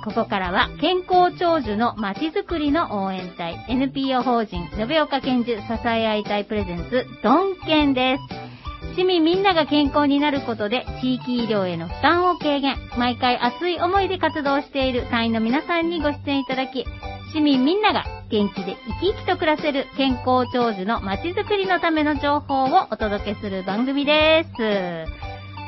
ここからは健康長寿のまちづくりの応援隊 NPO 法人延岡健寿支え合い隊プレゼンツドンケンです。市民みんなが健康になることで地域医療への負担を軽減、毎回熱い思いで活動している隊員の皆さんにご出演いただき、市民みんなが元気で生き生きと暮らせる健康長寿のまちづくりのための情報をお届けする番組です。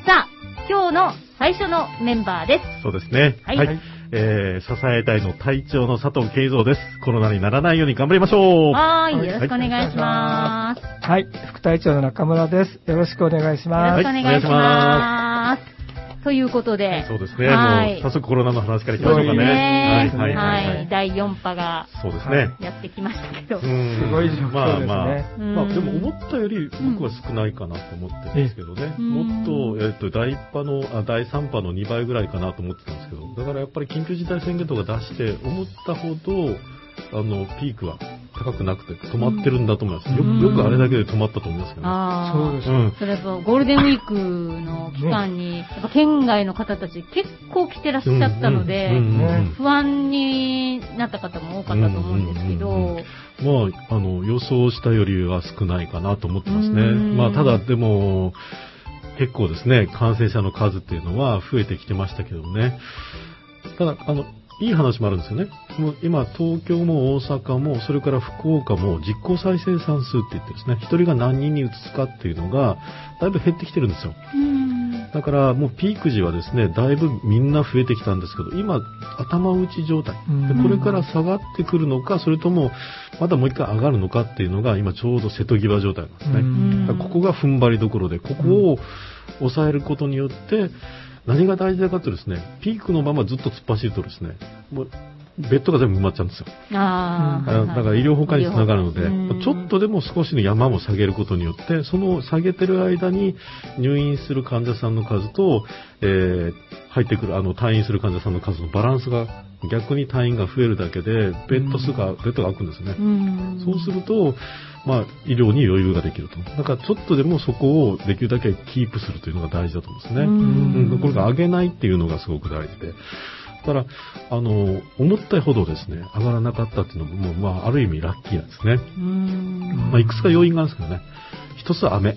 さあ、今日の最初のメンバーです。 そうですね。 はい。 支え隊の隊長の佐藤慶三です。コロナにならないように頑張りましょう。 はい。よろしくお願いします。 はい。副隊長の中村です。よろしくお願いします。 よろしくお願いします。ということで。 そうですね。もう早速コロナの話からいきましょうかね。 はい。第4波が。 そうですね。 やってきましたけど。 すごい状況ですね。 まあでも思ったより僕は少ないかなと思ってるんですけどね。もっと第3波の2倍ぐらいかなと思ってたんですけど、だからやっぱり緊急事態宣言とか出して思ったほどピークは高くなくて止まってるんだと思います。よくあれだけで止まったと思いますけどね。 そうですね。 それやっぱゴールデンウィークの期間に、やっぱ県外の方たち結構来てらっしゃったので、不安になった方も多かったと思うんですけど、 予想したよりは少ないかなと思ってますね。ただでも、結構ですね、感染者の数っていうのは増えてきてましたけどね。ただ、いい話もあるんですよね。もう今、東京も大阪も、それから福岡も実効再生産数って言ってですね、一人が何人に移すかっていうのが、だいぶ減ってきてるんですよ。だから、もうピーク時はですね、だいぶみんな増えてきたんですけど、今、頭打ち状態。でこれから下がってくるのか、それとも、まだもう一回上がるのかっていうのが、今ちょうど瀬戸際状態なんですね。だからここが踏ん張りどころで、ここを抑えることによって、何が大事だかというとですね、ピークのままずっと突っ走るとですね、もうベッドが全部埋まっちゃうんですよ。だから医療崩壊につながるので、ちょっとでも少しの山を下げることによって、その下げてる間に入院する患者さんの数と、入ってくる退院する患者さんの数のバランスが逆に退院が増えるだけでベッドが空くんですね。そうすると、医療に余裕ができると。だからちょっとでもそこをできるだけキープするというのが大事だと思うんですね。これが上げないっていうのがすごく大事で。だから思ったほどですね、上がらなかったっていうのも、ある意味ラッキーなんですね。いくつか要因があるんですけどね。一つは雨。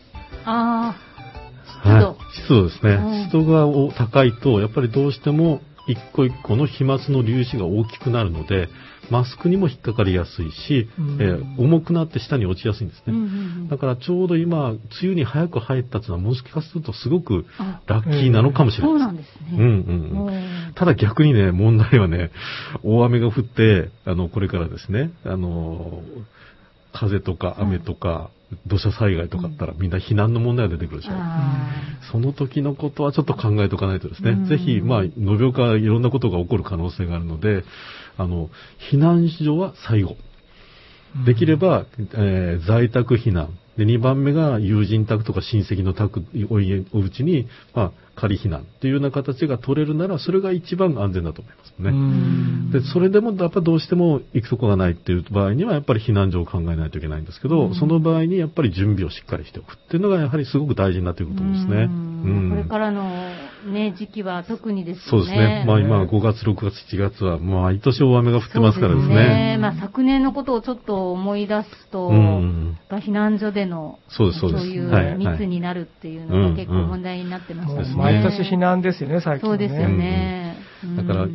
湿度ですね。湿度が高いと、やっぱりどうしても一個一個の飛沫の粒子が大きくなるので、マスクにも引っかかりやすいし、重くなって下に落ちやすいんですね。だからちょうど今、梅雨に早く入ったというのは、もしかするとすごくラッキーなのかもしれないです。そうなんですね。ただ逆にね、問題はね、大雨が降って、これからですね、風とか雨とか、土砂災害とかあったらみんな避難の問題が出てくるでしょう。その時のことはちょっと考えておかないとですね、ぜひ、延岡はいろんなことが起こる可能性があるので、避難所は最後。できれば、在宅避難。で、2番目が友人宅とか親戚の宅、お家に、仮避難っていうような形が取れるなら、それが一番安全だと思いますね。で、それでもやっぱどうしても行くとこがないっていう場合には、やっぱり避難所を考えないといけないんですけど、その場合にやっぱり準備をしっかりしておくっていうのが、やはりすごく大事になってくると思うんですね。 これからのね、時期は特にですね。 そうですね。今5月、6月、7月は、毎年大雨が降ってますからですね。 昨年のことをちょっと思い出すと、避難所での、そういう密になるっていうのが結構問題になってましたね。 毎年避難ですよね、最近ね。 そうですよね。 だから、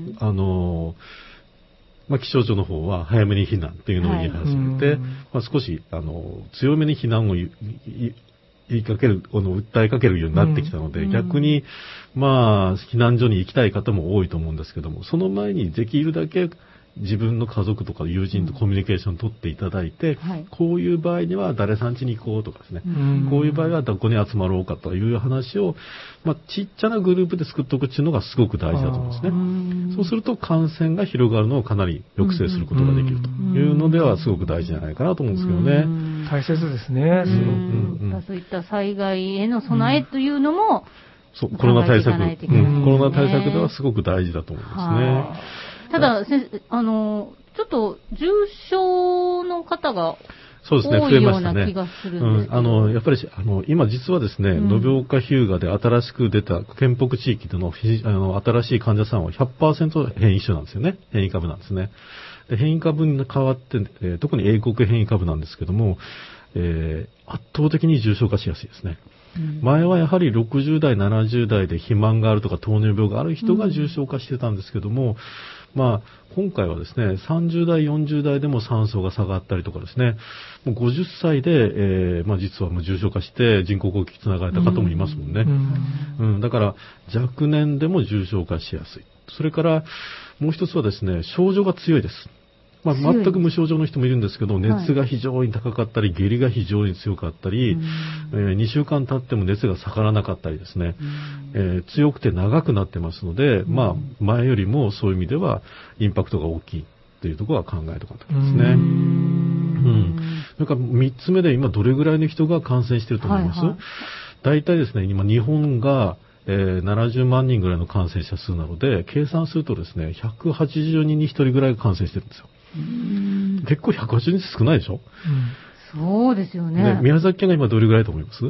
気象庁の方は早めに避難っていうのを言い始めて、少し、強めに避難を訴えかけるようになってきたので、逆に、避難所に行きたい方も多いと思うんですけども、その前にできるだけ自分の家族とか友人とコミュニケーションを取っていただいて、こういう場合には誰さん家に行こうとかですね、こういう場合はどこに集まろうかという話を、ちっちゃなグループで作っておくっていうのがすごく大事だと思うんですね。そうすると感染が広がるのをかなり抑制することができるというのではすごく大事じゃないかなと思うんですけどね。 大切ですね。 そういった災害への備えというのも、 コロナ対策ではすごく大事だと思いますね。 ただ、ちょっと重症の方がそうですね、 多いような気がするんですけど。 やっぱり、今実はですね、延岡日向で新しく出た県北地域での、新しい患者さんは 100% 変異種なんですよね。変異株なんですね。で変異株に変わって、特に英国変異株なんですけども、圧倒的に重症化しやすいですね。前はやはり60代、70代で肥満があるとか糖尿病がある人が重症化してたんですけども、まあ、今回はですね、30代、40代でも酸素が下がったりとかですね、もう50歳で、実はもう重症化して人工呼吸器つながれた方もいますもんね。だから若年でも重症化しやすい。それからもう一つはですね、症状が強いです。全く無症状の人もいるんですけど、熱が非常に高かったり、下痢が非常に強かったり、2週間経っても熱が下がらなかったりですね、強くて長くなってますので、前よりもそういう意味ではインパクトが大きいというところは考えておかないとですね。それから3つ目で今どれぐらいの人が感染していると思います？大体ですね、今日本が70万人ぐらいの感染者数なので、計算するとですね、180人に1人ぐらいが感染してるんですよ。結構180人少ないでしょ？ そうですよね。 宮崎県が今どれぐらいと思います？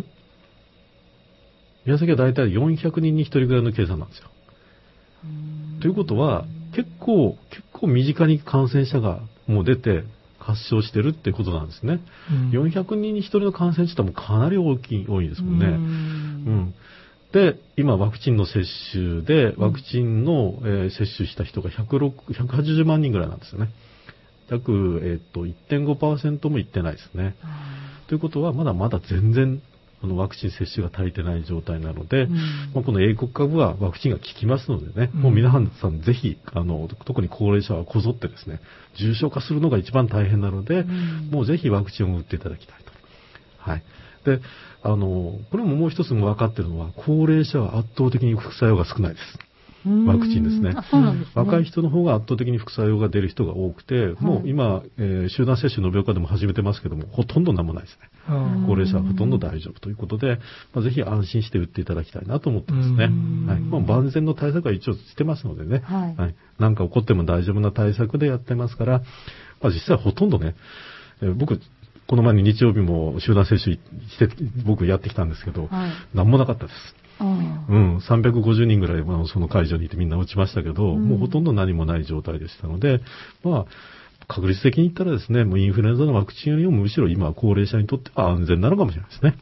宮崎は大体400人に1人ぐらいの計算なんですよ。ということは、結構身近に感染者がもう出て発症してるっていうことなんですね。400人に1人の感染者ってもうかなり多いですもんね。で、今ワクチンの接種で、ワクチンの、接種した人が180万人ぐらいなんですよね。約、1.5% もいってないですね。ということは、まだまだ全然、ワクチン接種が足りてない状態なので、この英国株はワクチンが効きますのでね、もう皆さんぜひ、特に高齢者はこぞってですね、重症化するのが一番大変なので、もうぜひワクチンを打っていただきたいと。はい。で、これももう一つも分かっているのは、高齢者は圧倒的に副作用が少ないです。ワクチンですね。 そうなんですね。 若い人の方が圧倒的に副作用が出る人が多くて、もう今、集団接種延岡でも始めてますけども、ほとんど何もないですね。高齢者はほとんど大丈夫ということで、ぜひ安心して打っていただきたいなと思ってますね。万全の対策は一応してますのでね。何か起こっても大丈夫な対策でやってますから、実際ほとんどね、僕、この前に日曜日も集団接種して僕やってきたんですけど、何もなかったです。350人ぐらいその会場にいてみんな打ちましたけど、もうほとんど何もない状態でしたので、確率的に言ったらですね、もうインフルエンザのワクチンよりもむしろ今高齢者にとっては安全なのかもしれないですね。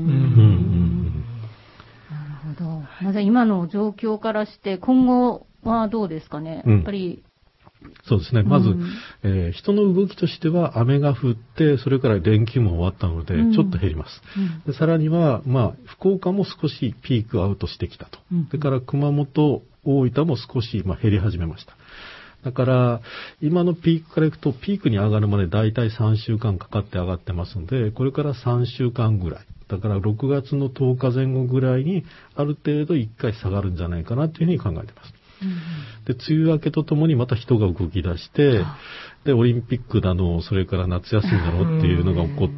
なるほど。今の状況からして今後はどうですかね。やっぱりそうですね。まず、人の動きとしては雨が降って、それから連休も終わったので、ちょっと減ります。でさらには、福岡も少しピークアウトしてきたと。それから熊本、大分も少し減り始めました。だから、今のピークからいくと、ピークに上がるまでだいたい3週間かかって上がってますので、これから3週間ぐらい。だから6月の10日前後ぐらいに、ある程度1回下がるんじゃないかなというふうに考えています。で、梅雨明けとともにまた人が動き出して、で、オリンピックだの、それから夏休みだのっていうのが起こって、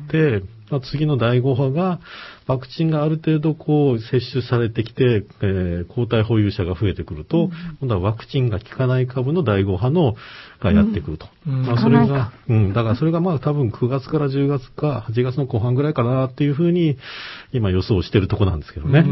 次の第5波が、ワクチンがある程度接種されてきて、抗体保有者が増えてくると、今度はワクチンが効かない株の第5波がやってくると。それが、だからそれが多分9月から10月か8月の後半ぐらいかなっていうふうに、今予想してるとこなんですけどね。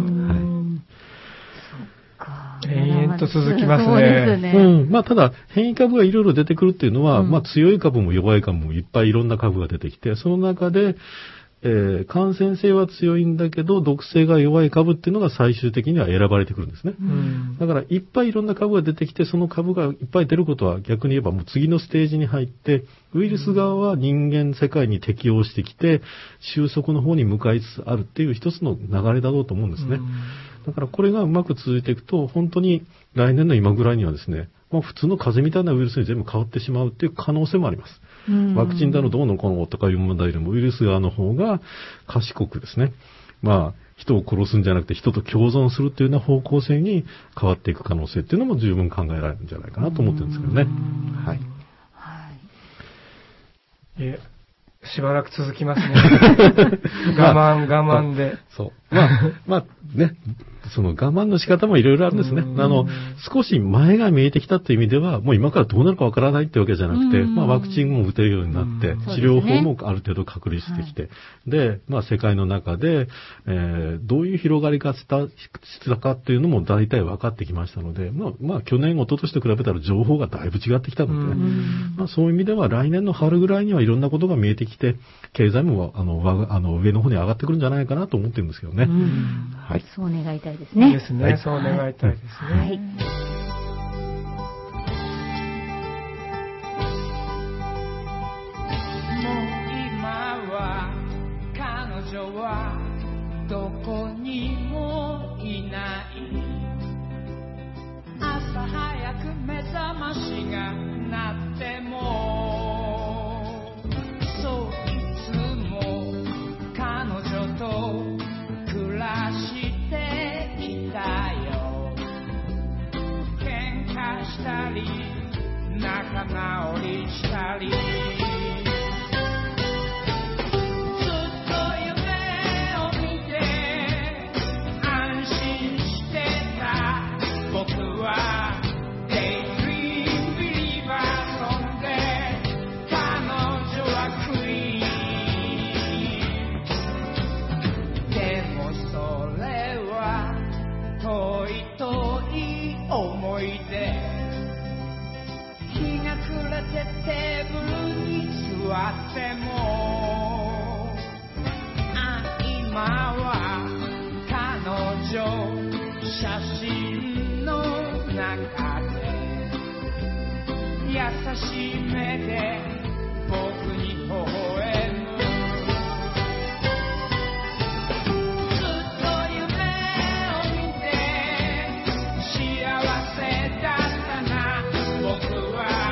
延々と続きますね。 そうですね。 ただ、変異株がいろいろ出てくるっていうのは、強い株も弱い株もいっぱいいろんな株が出てきて、その中で、感染性は強いんだけど、毒性が弱い株っていうのが最終的には選ばれてくるんですね。だから、いっぱいいろんな株が出てきて、その株がいっぱい出ることは逆に言えばもう次のステージに入って、ウイルス側は人間世界に適応してきて、収束の方に向かいつつあるっていう一つの流れだろうと思うんですね。だからこれがうまく続いていくと、本当に来年の今ぐらいにはですね、普通の風邪みたいなウイルスに全部変わってしまうっていう可能性もあります。ワクチンだのどうのこうのとかいう問題よりもウイルス側の方が賢くですね、人を殺すんじゃなくて人と共存するっていうような方向性に変わっていく可能性っていうのも十分考えられるんじゃないかなと思ってるんですけどね。 しばらく続きますね。我慢で。 そう。ね、 その我慢の仕方もいろいろあるんですね。少し前が見えてきたという意味では、もう今からどうなるかわからないってわけじゃなくて、ワクチンも打てるようになって、治療法もある程度確立してきて、で、世界の中で、どういう広がりがしたかっていうのも大体分かってきましたので、去年、一昨年と比べたら情報がだいぶ違ってきたので、そういう意味では来年の春ぐらいにはいろんなことが見えてきて、経済も上の方に上がってくるんじゃないかなと思ってるんですけどね。 はい。そう願いたいですね。 ですね。そう願いたいですね。はい。 どこにもいない。朝早く目覚ましが鳴っても、そういつも彼女と暮らしてきたよ。喧嘩したり仲直りしたり、テーブルに座っても、今は彼女写真の中で優しい目で僕に微笑む。ずっと夢を見て幸せだったな僕は。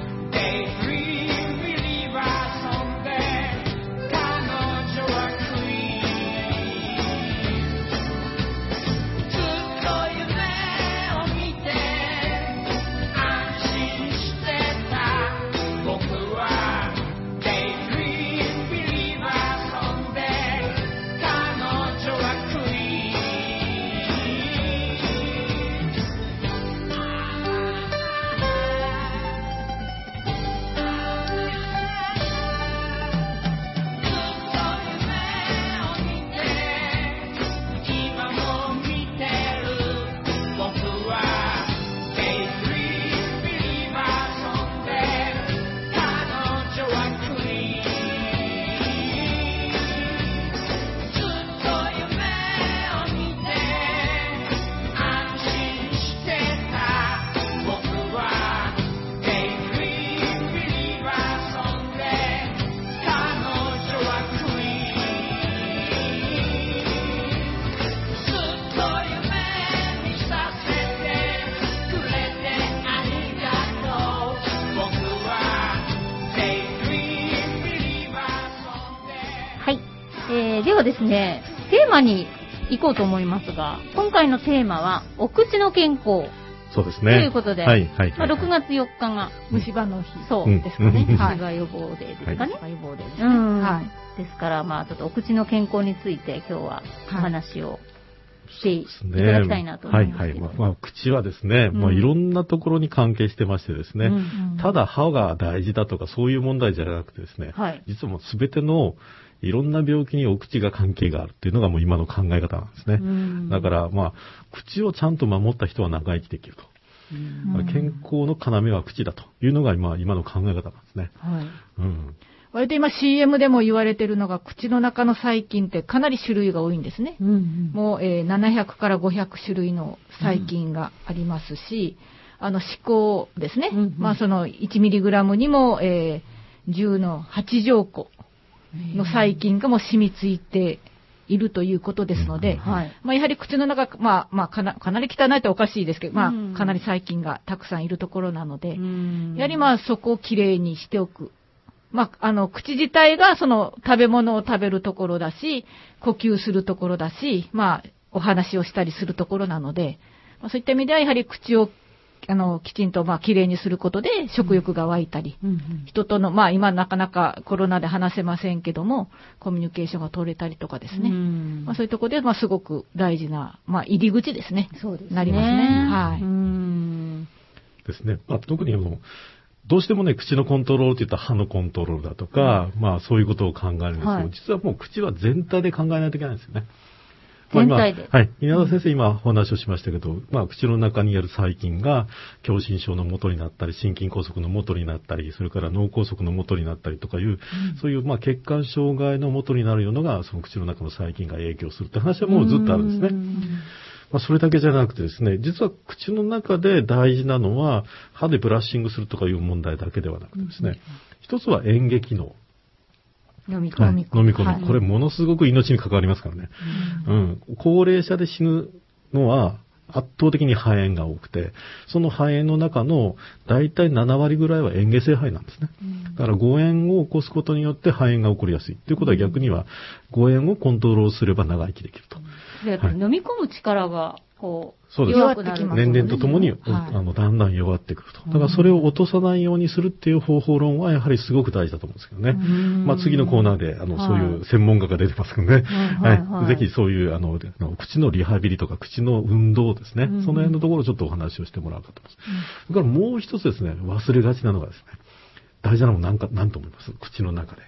ではですね、テーマに行こうと思いますが、今回のテーマは、お口の健康。 そうですね。 ということで、6月4日が虫歯の日。 そうですかね。 虫歯予防デーですかね。 虫歯予防デーですね。はい。 ですから、ちょっとお口の健康について今日はお話をしていただきたいなと思いますけど。 口はですね、いろんなところに関係してましてですね、ただ歯が大事だとかそういう問題じゃなくてですね、実はもうすべてのいろんな病気にお口が関係があるっていうのがもう今の考え方なんですね。だから口をちゃんと守った人は長生きできると。健康の要は口だというのが今の考え方なんですね。 割と今 CM でも言われてるのが、口の中の細菌ってかなり種類が多いんですね。もう、700から500種類の細菌がありますし、歯垢ですね。その1ミリグラムにも、10の8乗個の細菌がもう染みついているということですので、やはり口の中、かなり汚いっておかしいですけど、かなり細菌がたくさんいるところなので、やはりそこをきれいにしておく。口自体がその食べ物を食べるところだし、呼吸するところだし、お話をしたりするところなので、そういった意味ではやはり口をきちんときれいにすることで食欲が湧いたり、人との今なかなかコロナで話せませんけどもコミュニケーションが取れたりとかですね、そういうところですごく大事な入り口ですね。 そうですね。 なりますね。はい。 ですね。特にどうしてもね、口のコントロールって言ったら歯のコントロールだとか、そういうことを考えるんですけど、実はもう口は全体で考えないといけないんですよね。 全体で。 はい。稲田先生、今お話をしましたけど、口の中にある細菌が、狭心症の元になったり、心筋梗塞の元になったり、それから脳梗塞の元になったりとかいう、そういう血管障害の元になるようなのが、その口の中の細菌が影響するって話はもうずっとあるんですね。それだけじゃなくてですね、実は口の中で大事なのは、歯でブラッシングするとかいう問題だけではなくてですね、一つは嚥下機能。 飲み込み。 これものすごく命に関わりますからね。高齢者で死ぬのは圧倒的に肺炎が多くて、その肺炎の中のだいたい7割ぐらいは嚥下性肺炎なんですね。だから誤嚥を起こすことによって肺炎が起こりやすい。ということは逆には誤嚥をコントロールすれば長生きできると。 飲み込む力がそうです。 弱くなる。 年齢とともに、だんだん弱ってくると。だからそれを落とさないようにするっていう方法論はやはりすごく大事だと思うんですけどね。次のコーナーで、そういう専門家が出てますけどね。ぜひそういう、口のリハビリとか口の運動ですね。その辺のところをちょっとお話をしてもらうかと思います。それからもう一つですね、忘れがちなのがですね、大事なのも何と思います？口の中で。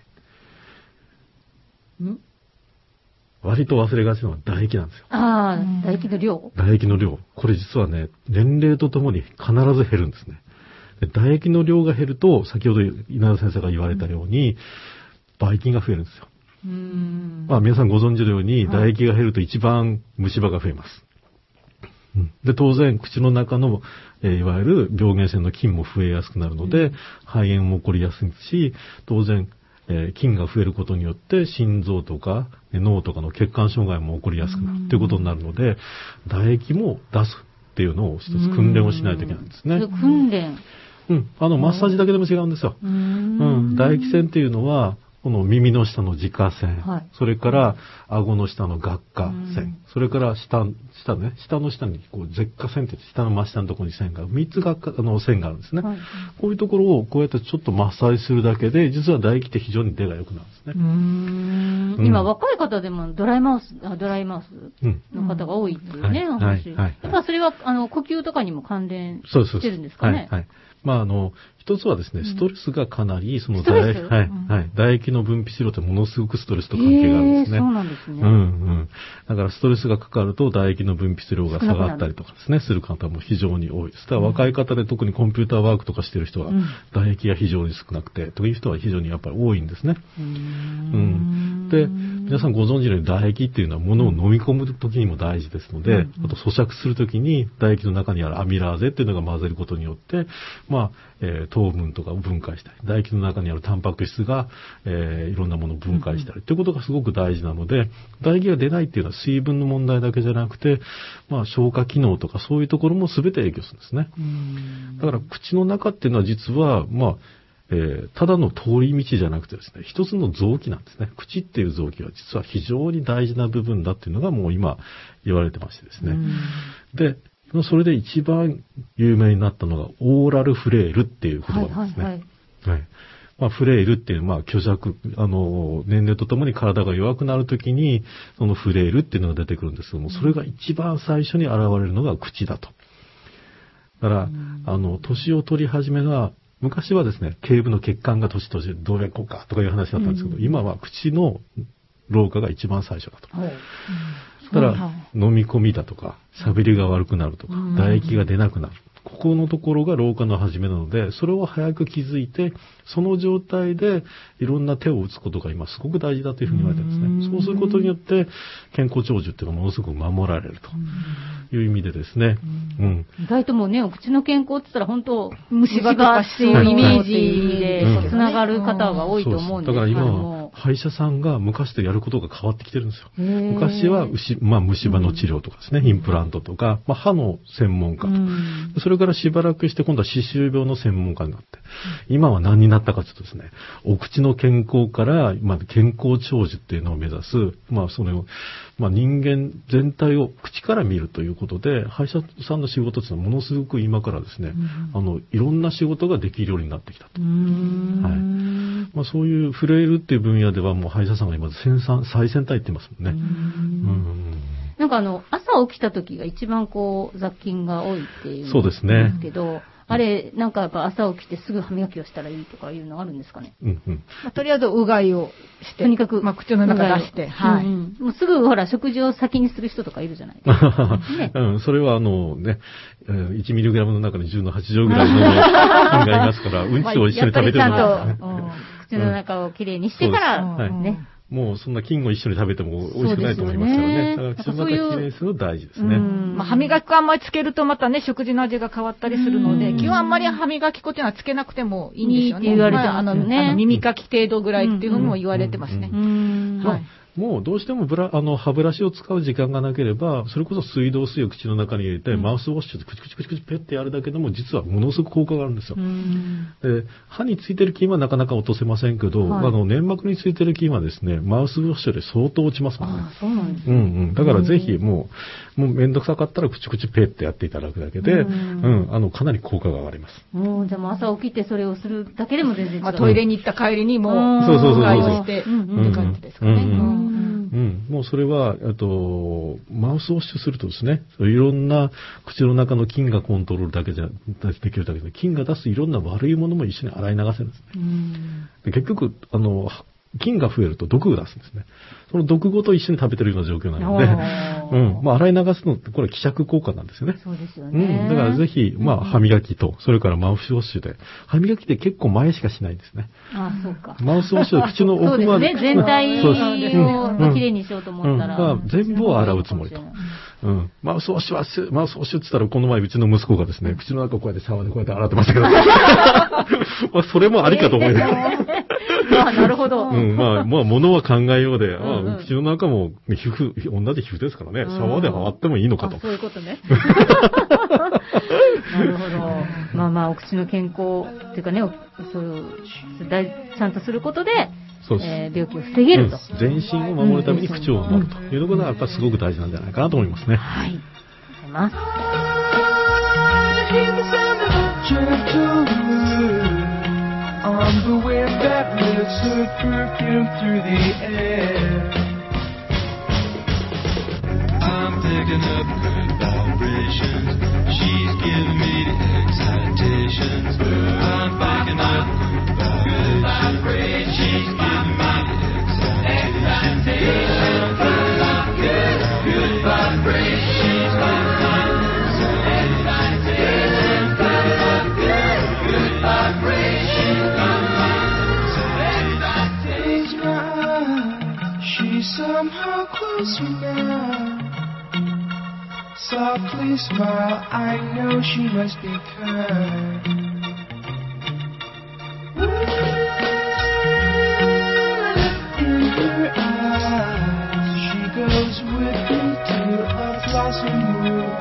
割と忘れがちなのは唾液なんですよ。 唾液の量？ 唾液の量。これ実はね、年齢とともに必ず減るんですね。で唾液の量が減ると、先ほど稲田先生が言われたように、ばい菌が増えるんですよ。皆さんご存知のように、唾液が減ると一番虫歯が増えます。で、当然、口の中の、いわゆる病原性の菌も増えやすくなるので、肺炎も起こりやすいし、当然、菌が増えることによって心臓とか脳とかの血管障害も起こりやすくなるということになるので、唾液も出すっていうのを一つ訓練をしないといけないんですね。 訓練？ マッサージだけでも違うんですよ。唾液腺っていうのは、この耳の下の耳下腺、それから顎の下の顎下腺、それから下の下に舌下腺って下の真下のところに線が、3つ線があるんですね。こういうところをこうやってちょっとマッサージするだけで、実は唾液って非常に出が良くなるんですね。 今若い方でもドライマウスの方が多いっていうね、話。やっぱそれは呼吸とかにも関連してるんですかね。 一つはですね、ストレスがかなり、唾液の分泌量ってものすごくストレスと関係があるんですね。 そうなんですね。 だからストレスがかかると唾液の分泌量が下がったりとかですね、する方も非常に多いです。ただ若い方で特にコンピューターワークとかしてる人は、唾液が非常に少なくて、という人は非常にやっぱり多いんですね。で、皆さんご存知のように唾液っていうのは物を飲み込むときにも大事ですので、あと咀嚼するときに唾液の中にあるアミラーゼっていうのが混ぜることによって、糖分とかを分解したり、唾液の中にあるタンパク質が、いろんなものを分解したりということがすごく大事なので、唾液が出ないっていうのは水分の問題だけじゃなくて、消化機能とかそういうところも全て影響するんですね。だから口の中っていうのは実は、ただの通り道じゃなくてですね、一つの臓器なんですね。口っていう臓器は実は非常に大事な部分だっていうのがもう今言われてましてですね。で、それで一番有名になったのがオーラルフレイルっていう言葉なんですね。フレイルっていう、虚弱、年齢とともに体が弱くなるときに、そのフレイルっていうのが出てくるんですけども、それが一番最初に現れるのが口だと。だから、年を取り始めが、昔はですね、頸部の血管が年々動脈硬化とかいう話だったんですけど、今は口の老化が一番最初だと。だから、飲み込みだとか、喋りが悪くなるとか、唾液が出なくなる。ここのところが老化の始めなので、それを早く気づいて、その状態でいろんな手を打つことが今すごく大事だというふうに言われてるんですね。そうすることによって、健康長寿っていうのがものすごく守られるという意味でですね。 意外ともうね、お口の健康って言ったら本当、虫歯っていうイメージでつながる方が多いと思うんですけども。 だから今は歯医者さんが昔とやることが変わってきてるんですよ。昔は虫歯の治療とかですね、インプラントとか、歯の専門家と、それからしばらくして今度は歯周病の専門家になって、今は何になったかというとですね、お口の健康から、健康長寿っていうのを目指す、それを、人間全体を口から見るということで、歯医者さんの仕事っていうのはものすごく今からですね、いろんな仕事ができるようになってきたと。そういう触れるっていう分野ではもう歯医者さんが今最先端行ってますもんね。 なんか朝起きた時が一番雑菌が多いっていうんですけど、あれ、なんかやっぱ朝起きてすぐ歯磨きをしたらいいとかいうのあるんですかね。 とりあえずうがいをして、とにかく、口の中出して、 もうすぐほら、食事を先にする人とかいるじゃないですか。 それは1ミリグラムの中に10の8乗ぐらいの菌がいますから、うんちを一緒に食べてるんですね。 口の中をきれいにしてからね。 もうそんな菌を一緒に食べても美味しくないと思いますからね。だから口の中きれいにするの大事ですね。 歯磨き粉あんまりつけるとまたね、食事の味が変わったりするので、基本あんまり歯磨き粉っていうのはつけなくてもいいんですよね。 いいって言われてますね。 耳かき程度ぐらいっていうふうにも言われてますね。 もうどうしても歯ブラシを使う時間がなければ、それこそ水道水を口の中に入れて、マウスウォッシュでクチクチクチクチペッてやるだけでも実はものすごく効果があるんですよ。で、歯についてる菌はなかなか落とせませんけど、粘膜についてる菌はですね、マウスウォッシュで相当落ちますもんね。 そうなんですね。 だからぜひもうめんどくさかったらクチクチペッてやっていただくだけで、かなり効果が上がります。 じゃあもう朝起きてそれをするだけでも全然違う。 トイレに行った帰りにもう、うがいをして、って感じですかね。 もうそれは、マウスウォッシュするとですね、いろんな口の中の菌がコントロールだけできるだけで、菌が出すいろんな悪いものも一緒に洗い流せるんですね。で結局、菌が増えると毒を出すんですね。その毒ごと一緒に食べてるような状況なので、洗い流すのってこれは希釈効果なんですよね。 そうですよね。 だからぜひ、歯磨きと、それからマウスウォッシュで、歯磨きって結構前しかしないんですね。 そうか。 マウスウォッシュは口の奥まで。 そうですね、全体をきれいにしようと思ったら。 全部を洗うつもりと。マウスウォッシュって言ったら、この前うちの息子がですね、口の中をこうやってシャワーでこうやって洗ってましたけど、それもありかと思います。 なるほど。 物は考えようで、口の中も同じ皮膚ですからね、シャワーで洗ってもいいのかと。 そういうことね。なるほど。お口の健康っていうかね、ちゃんとすることで、病気を防げると。 全身を守るために口を守るということがやっぱりすごく大事なんじゃないかなと思いますね。 はい。ありがとうございます。 On the wind that lifts her perfume through the air, I'm picking up good vibrations. She's giving me the excitations. I'm picking up good vibrations. She's giving me the excitations. Good vibrations. She's giving me the excitations. Good vibrations. She's somehow closer now. Softly smile, I know she must be kind. In her eyes, she goes with me to a blossom room.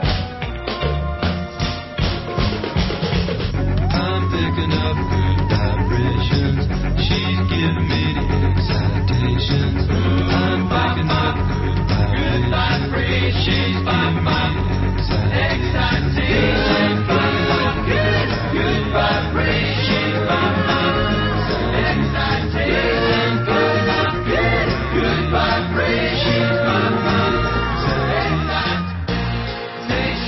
I'm picking up good vibrations. She's giving me the excitations. I'm picking up good vibrations. She's giving me the excitations. Good vibrations. Excitations. Good vibrations. Excitations.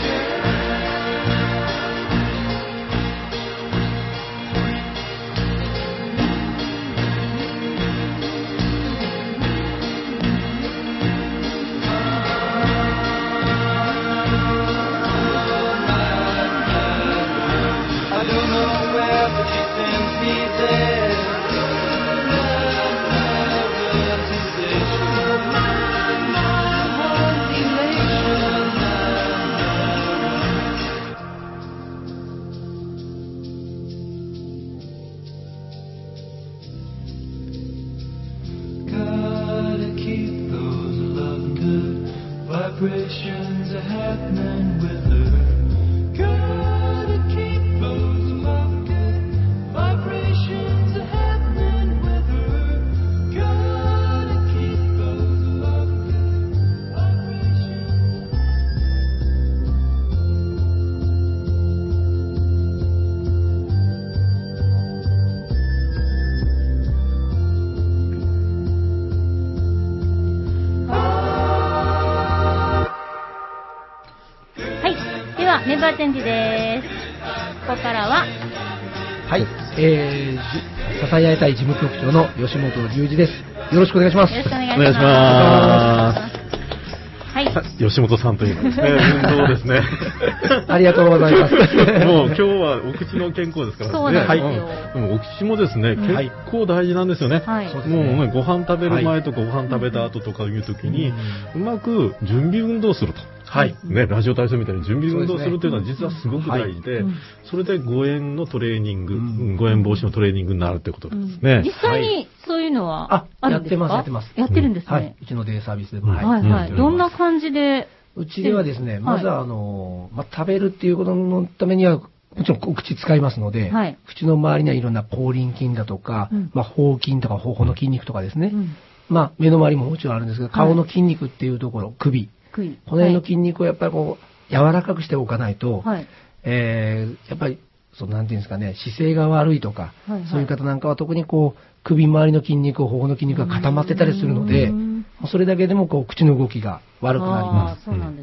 はい。では、メンバーチェンジです。ここからは、 はい。支え合いたい事務局長の吉本隆二です。よろしくお願いします。 よろしくお願いします。 お願いします。 はい。 吉本さんということですね。運動ですね。 ありがとうございます。 もう今日はお口の健康ですからね。 そうなんですよ。 でもお口もですね、結構大事なんですよね。 はい。 もうね、ご飯食べる前とかご飯食べた後とかいう時に、うまく準備運動すると。 はい。 ね、ラジオ体操みたいに準備運動するというのは実はすごく大事で、それで誤嚥のトレーニング、誤嚥防止のトレーニングになるということですね。 実際にそういうのはあるんですか？ やってます。 やってるんですね。 はい。うちのデイサービスでも。 はいはい。どんな感じで？ うちではですね、まずは食べるっていうことのためには、もちろんお口使いますので、口の周りにはいろんな口輪筋だとか、頬筋とか頬の筋肉とかですね。目の周りももちろんあるんですけど、顔の筋肉っていうところ、首。この辺の筋肉をやっぱりこう、柔らかくしておかないと、やっぱり、なんていうんですかね、姿勢が悪いとか、そういう方なんかは特にこう、首周りの筋肉、頬の筋肉が固まってたりするので、それだけでもこう、口の動きが悪くなります。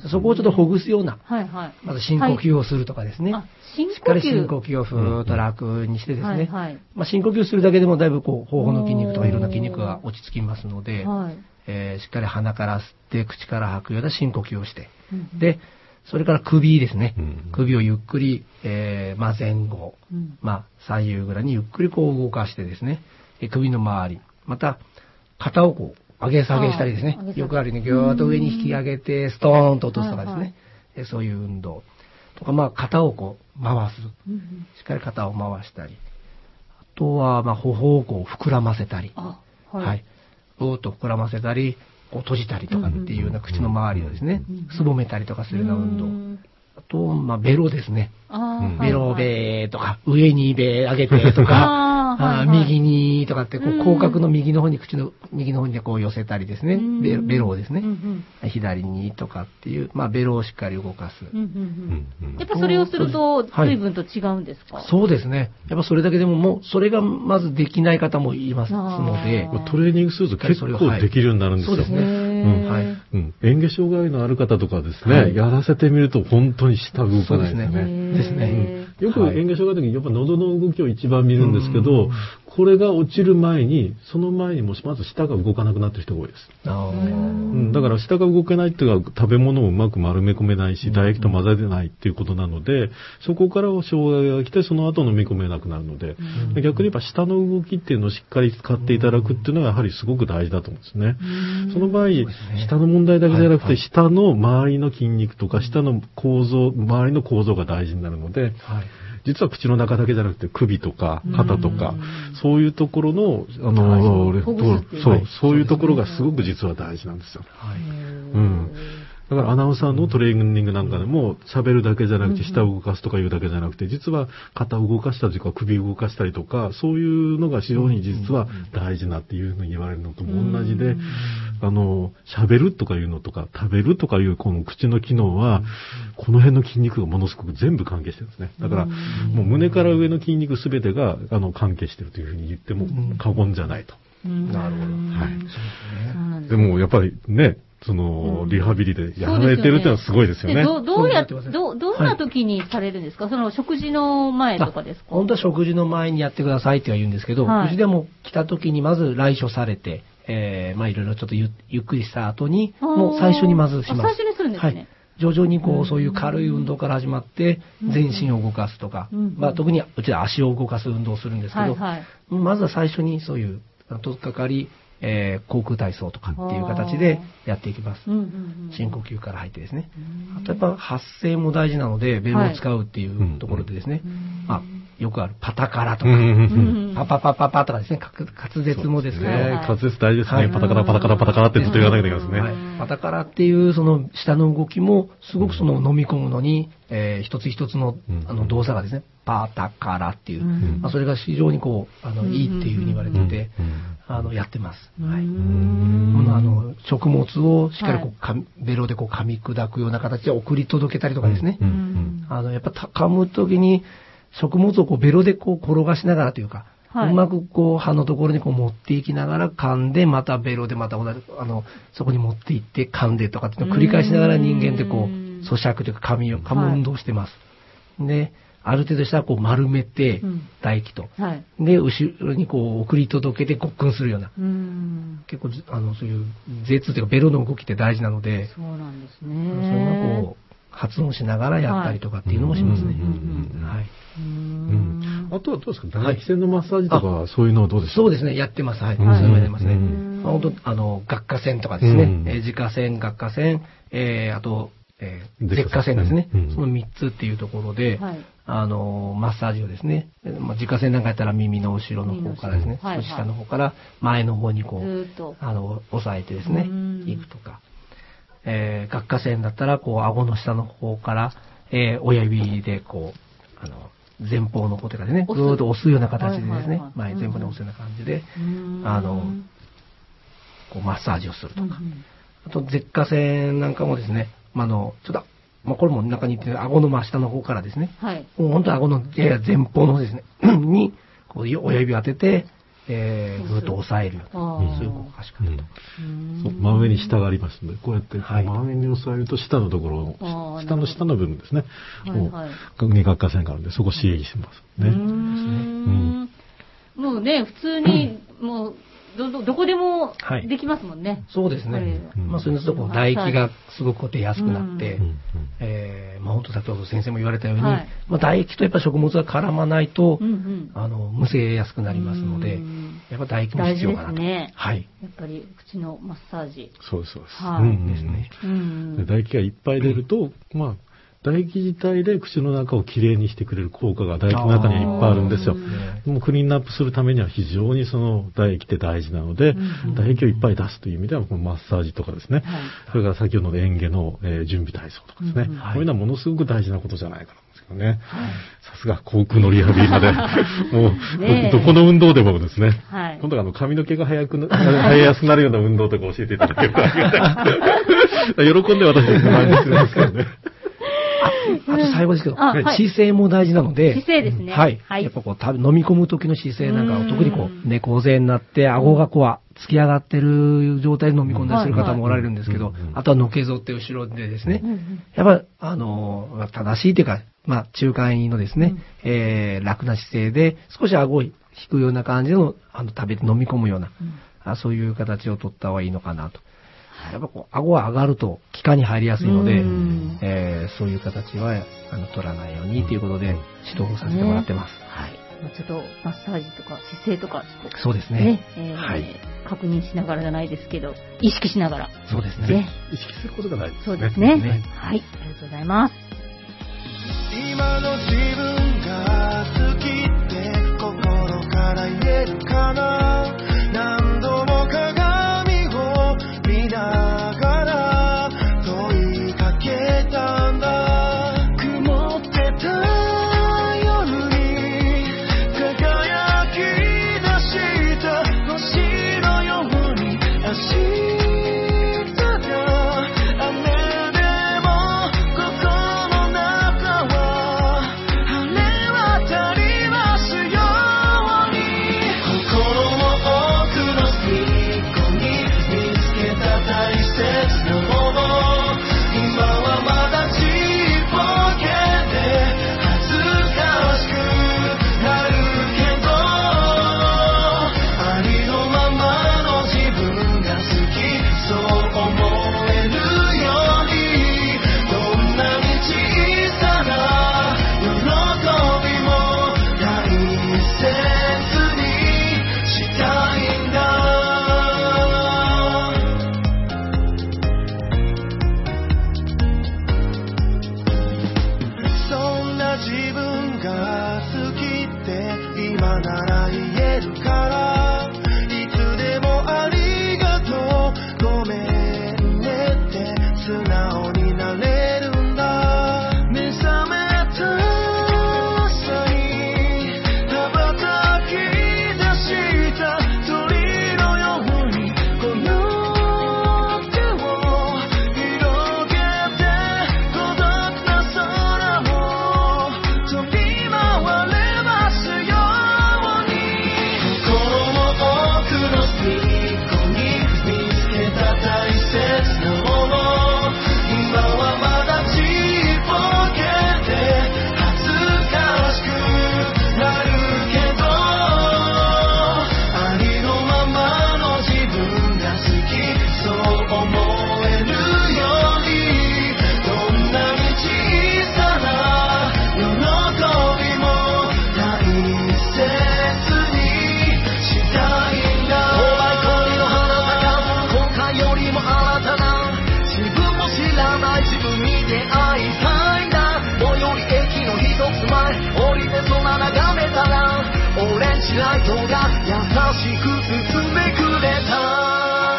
そこをちょっとほぐすような、まず深呼吸をするとかですね。しっかり深呼吸をふーっと楽にしてですね、深呼吸するだけでもだいぶこう、頬の筋肉とかいろんな筋肉が落ち着きますので、しっかり鼻から吸って口から吐くような深呼吸をして、で、それから首ですね。首をゆっくり、前後、左右ぐらいにゆっくりこう動かしてですね、首の周り、また肩をこう上げ下げしたりですね、よくあるようにぎゅーっと上に引き上げてストーンと落とすとかですね、そういう運動とか、肩をこう回す、しっかり肩を回したり、あとは頬をこう膨らませたり、うーっと膨らませたり、こう閉じたりとかっていうような口の周りをですね、すぼめたりとかするような運動。あと、ベロですね。ベロベーとか、上にベー上げてとか、右にとかって、こう、口角の右の方に、口の右の方にこう寄せたりですね。ベロをですね。左にとかっていう、ベロをしっかり動かす。 やっぱそれをすると、随分と違うんですか？ そうですね。やっぱそれだけでももう、それがまずできない方もいますので。 トレーニングすると結構できるようになるんですよ。 そうですね。 嚥下障害のある方とかですね、やらせてみると本当に舌動かないですね。 ですね。 よく嚥下障害の時にやっぱ喉の動きを一番見るんですけど、これが落ちる前に、その前にまず舌が動かなくなってる人が多いです。だから舌が動けないっていうか、食べ物をうまく丸め込めないし、唾液と混ざれないっていうことなので、そこから障害が来て、その後飲み込めなくなるので、逆に言えば舌の動きっていうのをしっかり使っていただくっていうのがやはりすごく大事だと思うんですね。その場合、舌の問題だけじゃなくて、舌の周りの筋肉とか、舌の構造、周りの構造が大事になるので、実は口の中だけじゃなくて首とか肩とか、そういうところの、そういうところがすごく実は大事なんですよ。だからアナウンサーのトレーニングなんかでも喋るだけじゃなくて舌を動かすとかいうだけじゃなくて、実は肩を動かしたりとか首を動かしたりとか、そういうのが非常に実は大事なっていうふうに言われるのとも同じで、喋るとかいうのとか食べるとかいうこの口の機能は、この辺の筋肉がものすごく全部関係してるんですね。だからもう胸から上の筋肉すべてが関係してるというふうに言っても過言じゃないと。 なるほど。 でもやっぱりね、リハビリでやられてるってのはすごいですよね。 どんな時にされるんですか？食事の前とかですか？ 本当は食事の前にやってくださいっては言うんですけど、うちでも来た時にまず来所されて、いろいろちょっとゆっくりした後に、もう最初にまずします。 最初にするんですね。 徐々にそういう軽い運動から始まって、全身を動かすとか、特にうちは足を動かす運動をするんですけど、まずは最初にそういう、とっかかり、口腔体操とかっていう形でやっていきます。深呼吸から入ってですね。あとやっぱ発声も大事なので、ベルを使うっていうところでですね、よくあるパタカラとか、パパパパパとかですね、滑舌もですね。 滑舌大事ですね。パタカラパタカラパタカラってずっと言わなきゃいけないですね。 パタカラっていうその下の動きもすごく飲み込むのに、一つ一つの動作がですね、パタカラっていう、それが非常にいいっていうふうに言われてて、やってます。食物をしっかりベロで噛み砕くような形で送り届けたりとかですね。やっぱ噛むときに食物をベロで転がしながらというか、うまく歯のところに持っていきながら噛んで、またベロでまたそこに持っていって噛んでとかっていうのを繰り返しながら人間って咀嚼というか噛む運動をしてます。で、ある程度したらこう丸めて、唾液と。で、後ろにこう送り届けてごっくんするような。結構、そういう舌というかベロの動きって大事なので、 そうなんですそれがこう、発音しながらやったりとかっていうのもしますね。はい。 あとはどうですか、唾液腺のマッサージとか、そういうのはどうですか？ そうですね、やってます。はい。そういうのやってますね。本当、顎下腺とかですね。耳下腺、顎下腺、あと、舌下腺ですね。その3つっていうところで、マッサージをですね、耳下腺なんかやったら耳の後ろの方からですね、少し下の方から前の方にこう、押さえてですね、行くとか。顎下腺だったら、こう、顎の下の方から、親指でこう、前方の方というかですね、ずーっと押すような形でですね、前方に押すような感じで、こう、マッサージをするとか。あと、舌下腺なんかもですね、ちょっと、これも中に言ってる顎の真下の方からですね、もう本当顎のやや前方の方ですね、に、こう、親指を当てて、ずっと押さえるような、そういう動かし方と。 真上に下がありますので、こうやって真上に押さえると下のところ、下の部分ですね、顎下腺があるんで、そこを刺激してますね。 もうね、普通に、もう、どこでもできますもんね。 そうですね。そういうと唾液がすごく出やすくなって、本当先ほど先生も言われたように、唾液とやっぱ食物が絡まないと、むせやすくなりますので、やっぱ唾液も必要かなと。 はい。やっぱり口のマッサージ。 そうです、そうです。ですね。唾液がいっぱい出ると、唾液自体で口の中をきれいにしてくれる効果が唾液の中にはいっぱいあるんですよ。でもクリーンアップするためには非常にその唾液って大事なので、唾液をいっぱい出すという意味ではこのマッサージとかですね、それから先ほどの嚥下の準備体操とかですね、こういうのはものすごく大事なことじゃないかなんですけどね。さすが口腔のリハビリまで、もうどこの運動でもですね、今度髪の毛が生えやすくなるような運動とか教えていただけるとありがたい。喜んで私たちの前にするんですけどね。 あと最後ですけど、姿勢も大事なので、 姿勢ですね。 はい。やっぱこう、飲み込む時の姿勢なんかは特にこう、猫背になって、顎がこう、突き上がってる状態で飲み込んだりする方もおられるんですけど、あとはのけぞって後ろでですね、やっぱ、正しいというか、中間のですね、楽な姿勢で、少し顎を引くような感じの、食べて飲み込むような、そういう形を取った方がいいのかなと。やっぱこう、顎が上がると気管に入りやすいので、そういう形は取らないようにということで指導させてもらってます。 はい。ちょっとマッサージとか姿勢とかそうですね。 はい。確認しながらじゃないですけど、意識しながら。 そうですね。 意識することが大事ですね。 そうですね。はい。ありがとうございます。 今の自分が好きって心から言えるかな。何度も鏡を見ながら問いかけたんだ。曇ってた夜に輝き出した星のように明日が雨でも心の中は晴れ渡りますように。心の奥の隅っこに見つけた大切なもの。今はまだちっぽけで恥ずかしくなるけど、ありのままの自分が好き、そう思えるように。どんなに小さな喜びも大切にしたいんだ。そんな自分が好きって今なら言えるから、いつでもありがとうごめんねって素直になれるんだ。目覚めた朝に羽ばたき出した鳥のように、この手を広げて孤独な空を飛び回れますように。 チライトが優しく包んでくれた。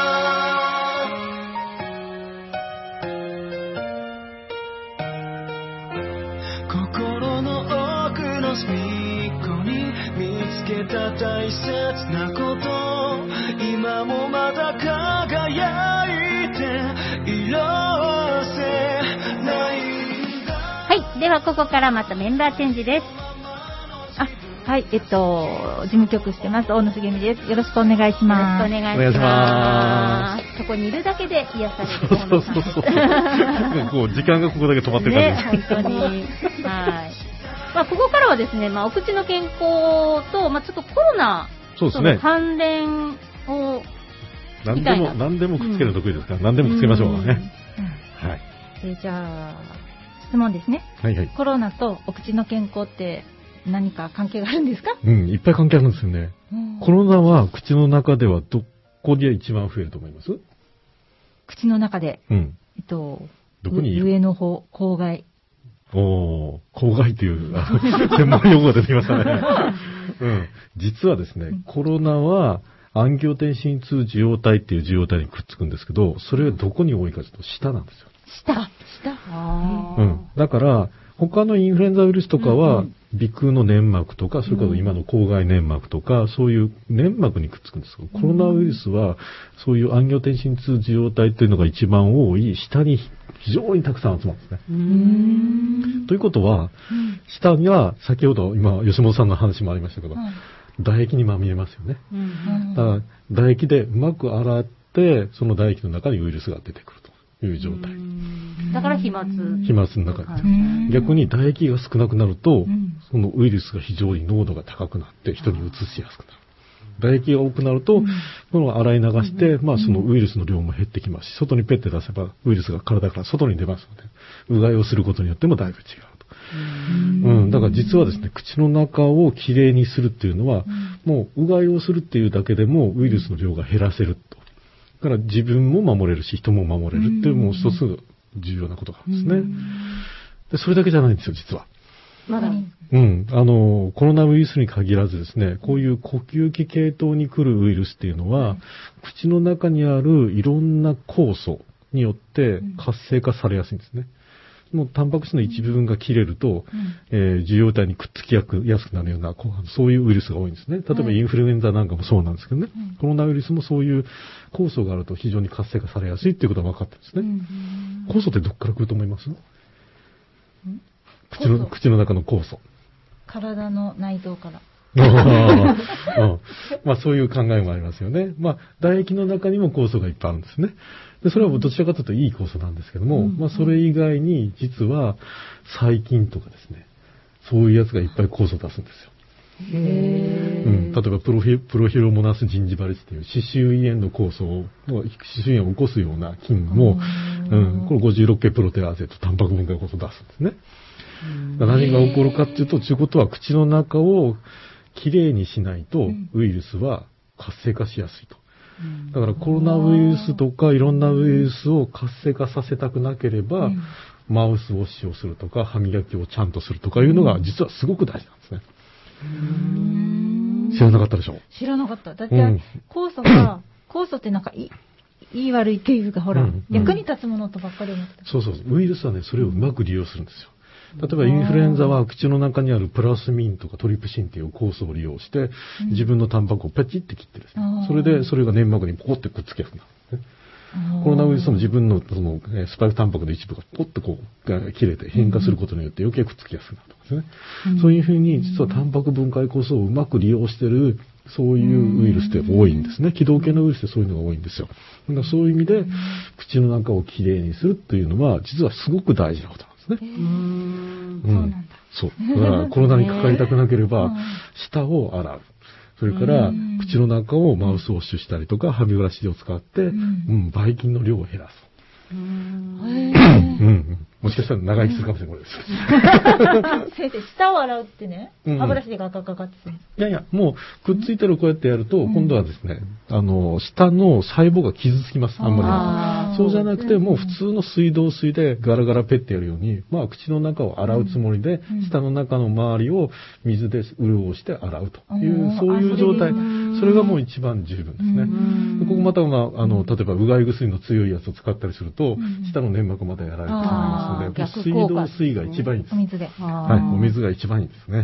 心の奥の隅っこに見つけた大切なこと、今もまだ輝いて色あせないんだ。 はい、ではここからまたメンバーチェンジです。 はい、事務局してます大野茂美です。よろしくお願いします。 よろしくお願いします。そこにいるだけで癒される大野さんです。 こう時間がここだけ止まってる感じです。 ね、本当に。はい。まあここからはですね、まあお口の健康とちょっとコロナとの関連を何でもくっつけるの得意ですから、何でもくっつけましょうかね。 はい。じゃあ質問ですね。 はいはい。 コロナとお口の健康って何か関係があるんですか？ いっぱい関係あるんですよね。コロナは口の中ではどこで一番増えると思います？ 口の中で。 どこにいる？ 上の方、口外。 口外という専門用語が出てきましたね。実はですね、コロナはアンギオテンシン2受容体っていう受容体にくっつくんですけど、それはどこに多いかというと下なんですよ。 下。 だから他のインフルエンザウイルスとかは鼻腔の粘膜とか、それから今の口外粘膜とか、そういう粘膜にくっつくんですけど、コロナウイルスはそういうアンギオテンシン2受容体というのが一番多い下に非常にたくさん集まるんですね。ということは、下には先ほど今吉本さんの話もありましたけど、唾液にまみれますよね。だから唾液でうまく洗って、その唾液の中にウイルスが出てくるという状態。 だから飛沫の中に。逆に唾液が少なくなると、そのウイルスが非常に濃度が高くなって人に移しやすくなる。唾液が多くなると、この洗い流して、そのウイルスの量も減ってきますし、外にペッて出せばウイルスが体から外に出ますので、うがいをすることによってもだいぶ違うと。だから実はですね、口の中をきれいにするっていうのは、もううがいをするっていうだけでもウイルスの量が減らせると。だから自分も守れるし、人も守れるっていうもう一つ重要なことなんですね。で、それだけじゃないんですよ、実は。 まだ。 コロナウイルスに限らずですね、こういう呼吸器系統に来るウイルスっていうのは、口の中にあるいろんな酵素によって活性化されやすいんですね。もうタンパク質の一部分が切れると、受容体にくっつきやすくなるような、そういうウイルスが多いんですね。例えばインフルエンザなんかもそうなんですけどね。コロナウイルスもそういう酵素があると非常に活性化されやすいっていうことが分かってるんですね。酵素ってどっから来ると思います？口の中の酵素。 体の内臓から。 そういう考えもありますよね。唾液の中にも酵素がいっぱいあるんですね。で、それはどちらかというといい酵素なんですけども、それ以外に実は細菌とかですね、そういうやつがいっぱい酵素を出すんですよ。例えばプロヒロモナスジンジバリスっていう歯周胃炎の酵素歯周炎を起こすような菌も、これ56系プロテアーゼとタンパク分解酵素を出すんですね。何が起こるかっていうと、ということは口の中をきれいにしないとウイルスは活性化しやすいと。だからコロナウイルスとかいろんなウイルスを活性化させたくなければ、マウスウォッシュをするとか歯磨きをちゃんとするとかいうのが実はすごく大事なんですね。知らなかったでしょ？ 知らなかった。だって酵素ってなんかいい悪いっていうかほら、役に立つものとばっかり思ってた。 そう。ウイルスはね、それをうまく利用するんですよ。例えばインフルエンザは口の中にあるプラスミンとかトリプシンっていう酵素を利用して、自分のタンパクをペチって切ってですね、それでそれが粘膜にポコってくっつきやすくなるんですね。コロナウイルスも自分のそのスパイクタンパクの一部がポッとこう切れて変化することによって余計くっつきやすくなるとかですね。そういうふうに実はタンパク分解酵素をうまく利用しているそういうウイルスって多いんですね。気道系のウイルスってそういうのが多いんですよ。だからそういう意味で口の中をきれいにするっていうのは実はすごく大事なことなんですね。 そうなんだ。 そう。だからコロナにかかりたくなければ舌を洗う。それから口の中をマウスウォッシュしたりとか歯ブラシを使って、ばい菌の量を減らす。 もしかしたら長生きするかもしれないです。 先生、舌を洗うってね、歯ブラシでガガガガってする。 いやいや、もうくっついてるこうやってやると、今度はですね、下の細胞が傷つきます、あんまり。そうじゃなくて、もう普通の水道水でガラガラペッてやるように、まあ口の中を洗うつもりで、舌の中の周りを水で潤して洗うという、そういう状態。それがもう一番十分ですね。ここまた、まあ、例えばうがい薬の強いやつを使ったりすると、舌の粘膜までやられてしまいますので、水道水が一番いいです。 お水で。 はい、お水が一番いいですね。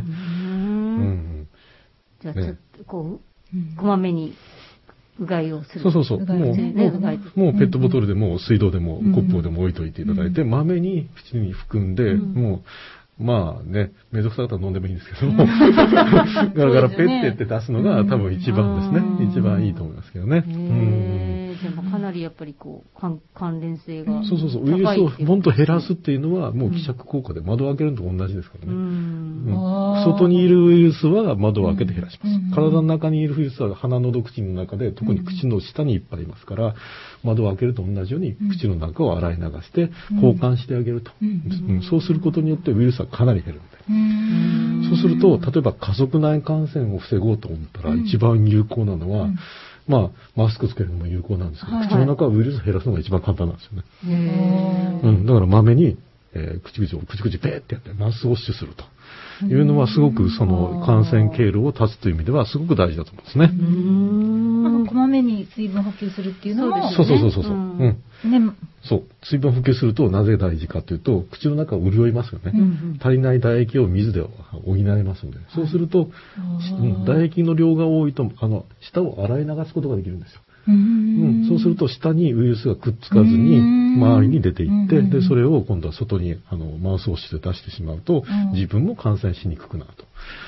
じゃあちょっとこう、こまめにうがいをする。 そう。もうペットボトルでも水道でもコップでも置いといていただいて、まめに口に含んで、もう、まあね、めんどくさかったら飲んでもいいんですけども、ガラガラペッてって出すのが多分一番ですね。一番いいと思いますけどね。 でもかなりやっぱりこう、関連性が。 そう。ウイルスを本当減らすっていうのは、もう希釈効果で窓を開けるのと同じですからね。外にいるウイルスは窓を開けて減らします。体の中にいるウイルスは鼻、喉、口の中で、特に口の下にいっぱいいますから、窓を開けると同じように口の中を洗い流して交換してあげると。そうすることによってウイルスはかなり減るんで。そうすると、例えば家族内感染を防ごうと思ったら一番有効なのは、まあ、マスクつけるのも有効なんですけど、口の中はウイルスを減らすのが一番簡単なんですよね。だからまめに、口々をペーってやってマウスウォッシュするというのはすごくその感染経路を断つという意味ではすごく大事だと思うんですね。 こまめに水分補給するっていうのも。 そう。そう。水分補給するとなぜ大事かというと、口の中を潤いますよね。足りない唾液を水で補いますので、そうすると、唾液の量が多いと、舌を洗い流すことができるんですよ。そうすると下にウイルスがくっつかずに周りに出ていって、でそれを今度は外にマウスウォッシュで出してしまうと、自分も感染しにくくなると。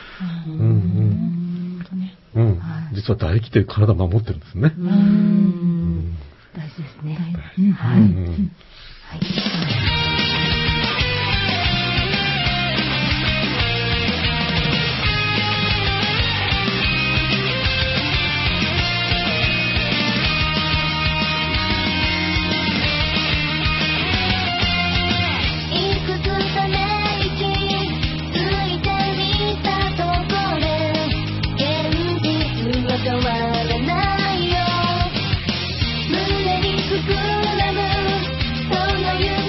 実は唾液って体を守ってるんですね。 大事ですね。 胸に膨らむその夢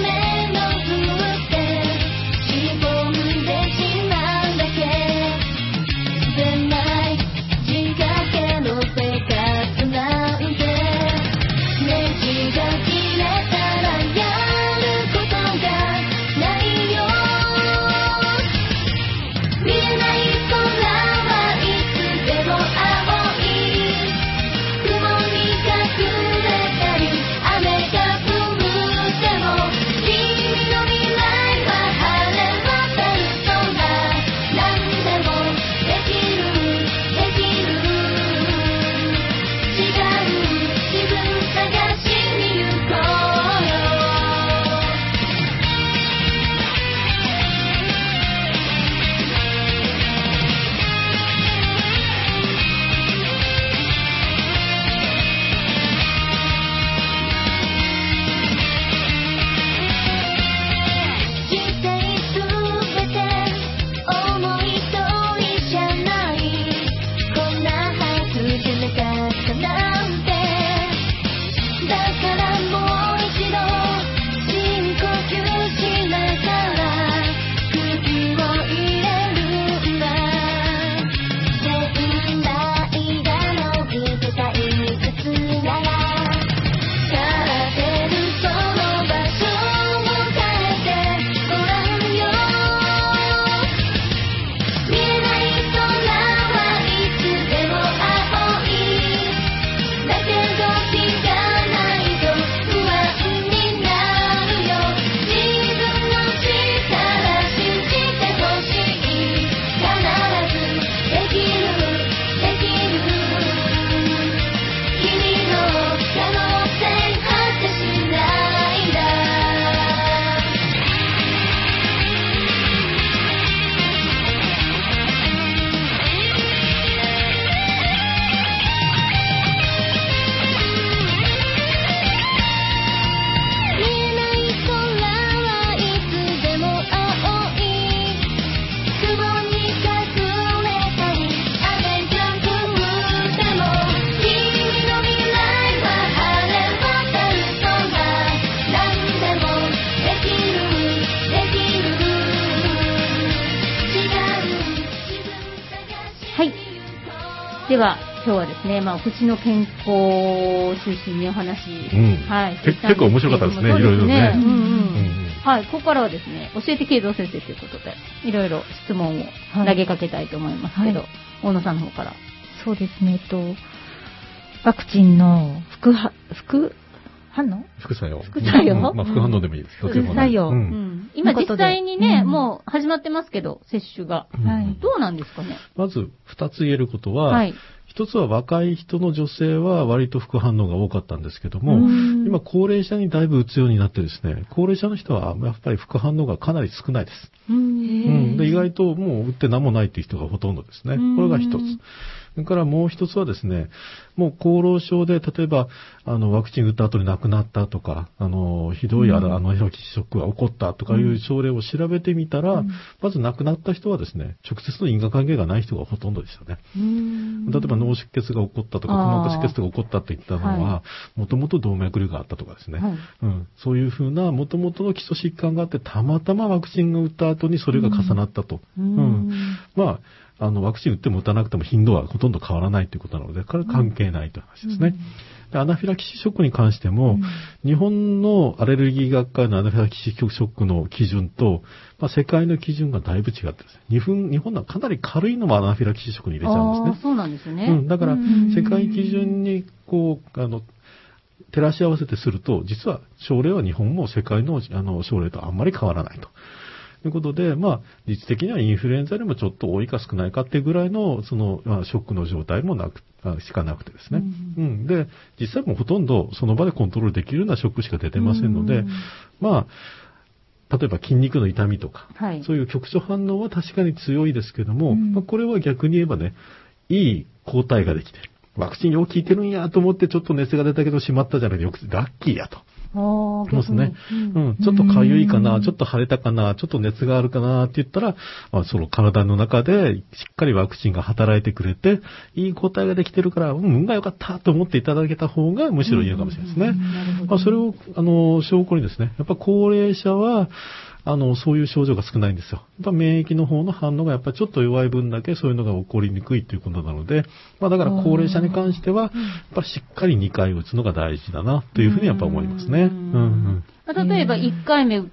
では、今日はですね、お口の健康を中心にお話、はい、 結構面白かったですね、いろいろね。 はい、ここからはですね、教えて慶三先生ということで、いろいろ質問を投げかけたいと思いますけど、大野さんの方から。 そうですね、ワクチンの副反応副作用。 副作用、 副反応でもいいです。 副作用。 今実際にね、もう始まってますけど、接種が。どうなんですかね。 まず、2つ言えることは、一つは若い人の女性は割と副反応が多かったんですけども、今高齢者にだいぶ打つようになってですね、高齢者の人はやっぱり副反応がかなり少ないです。で意外ともう打って何もないっていう人がほとんどですね。これが一つ。それからもう一つはですね、もう厚労省で例えばワクチン打った後に亡くなったとか、ひどいアナフィラキシーショックが起こったとかいう症例を調べてみたら、まず亡くなった人はですね、直接の因果関係がない人がほとんどですよね。例えば脳出血が起こったとか、くも膜出血が起こったって言ったのは、もともと動脈瘤があったとかですね。そういうふうな、もともとの基礎疾患があって、たまたまワクチンを打った後にそれが重なったと。ワクチン打っても打たなくても頻度はほとんど変わらないということなので、これは関係ないという話ですね。でアナフィラキシーショックに関しても、日本のアレルギー学会のアナフィラキシーショックの基準と、世界の基準がだいぶ違ってですね、日本はかなり軽いのもアナフィラキシーショックに入れちゃうんですね。 そうなんですね。 だから、世界基準に照らし合わせてすると、実は症例は日本も世界の症例とあんまり変わらないと。ということで、実的にはインフルエンザよりもちょっと多いか少ないかっていうぐらいの、ショックの状態もしかなくてですね。で、実際もほとんどその場でコントロールできるようなショックしか出てませんので、例えば筋肉の痛みとか、そういう局所反応は確かに強いですけども、これは逆に言えばね、いい抗体ができてる。ワクチンよう効いてるんやと思ってちょっと熱が出たけどしまったじゃなくて、よくラッキーやと。そうですね。ちょっとかゆいかな、ちょっと腫れたかな、ちょっと熱があるかなって言ったら、その体の中でしっかりワクチンが働いてくれて、いい抗体ができてるから、運が良かったと思っていただけた方がむしろいいのかもしれないですね。それを、証拠にですね、やっぱ高齢者は、そういう症状が少ないんですよ。やっぱ免疫の方の反応がやっぱりちょっと弱い分だけそういうのが起こりにくいということなので、だから高齢者に関しては、やっぱりしっかり2回打つのが大事だなというふうにやっぱ思いますね。 例えば1回目打って、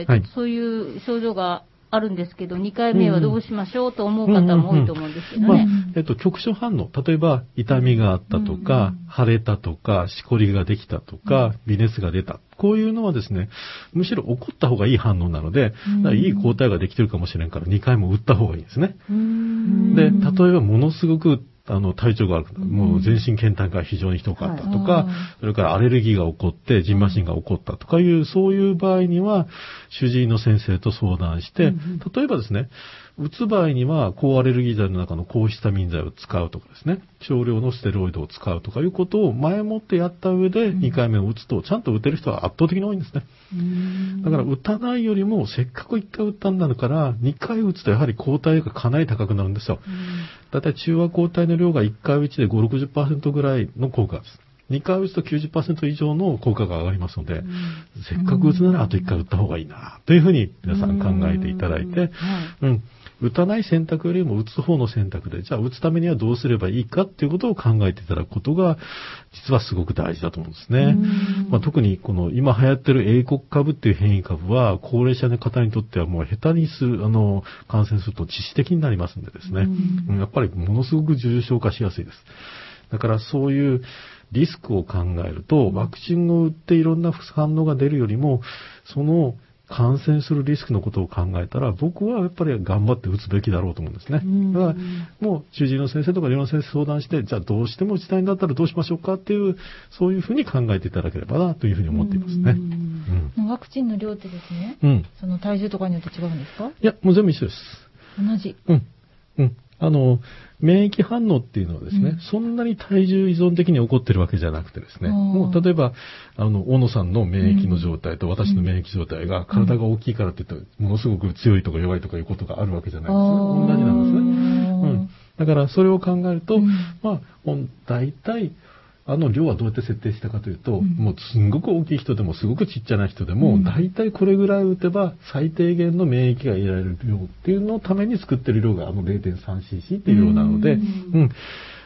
そういう症状があるんですけど、2回目はどうしましょうと思う方も多いと思うんですけどね。 局所反応、例えば痛みがあったとか、腫れたとか、しこりができたとか、微熱が出た。こういうのはですね、むしろ起こった方がいい反応なので、いい抗体ができてるかもしれんから2回も打った方がいいんですね。で、例えばものすごく体調が悪くなる。もう全身倦怠が非常にひどかったとか、それからアレルギーが起こって、ジンマシンが起こったとかそういう場合には、主治医の先生と相談して、例えばですね、打つ場合には、抗アレルギー剤の中の抗ヒスタミン剤を使うとかですね、少量のステロイドを使うとかいうことを前もってやった上で2回目を打つと、ちゃんと打てる人は圧倒的に多いんですね。だから打たないよりも、せっかく1回打ったんだから2回打つとやはり抗体がかなり高くなるんですよ。だいたい中和抗体の量が1回打ちで5、60% ぐらいの効果です。2回打つと 90% 以上の効果が上がりますので、せっかく打つならあと1回打った方がいいなというふうに皆さん考えていただいて、打たない選択よりも打つ方の選択で、じゃあ打つためにはどうすればいいかっていうことを考えていただくことが、実はすごく大事だと思うんですね。特にこの今流行ってる英国株っていう変異株は、高齢者の方にとってはもう下手に感染すると致死的になりますんでですね、やっぱりものすごく重症化しやすいです。だからそういうリスクを考えると、ワクチンを打っていろんな副反応が出るよりも、その感染するリスクのことを考えたら、僕はやっぱり頑張って打つべきだろうと思うんですね。だから、もう主治医の先生とか医療の先生相談して、じゃあどうしても打ちたいんだったらどうしましょうかっていう、そういうふうに考えていただければなというふうに思っていますね。 ワクチンの量ってですね、その体重とかによって違うんですか？ いや、もう全部一緒です。 同じ。 免疫反応っていうのはですね、そんなに体重依存的に起こってるわけじゃなくてですね、もう例えば、大野さんの免疫の状態と私の免疫状態が体が大きいからって言ったら、ものすごく強いとか弱いとかいうことがあるわけじゃないですね。同じなんですね。だからそれを考えると、大体、量はどうやって設定したかというと、もうすんごく大きい人でもすごくちっちゃな人でも、大体これぐらい打てば最低限の免疫が得られる量っていうのために作ってる量が0.3cc っていう量なので、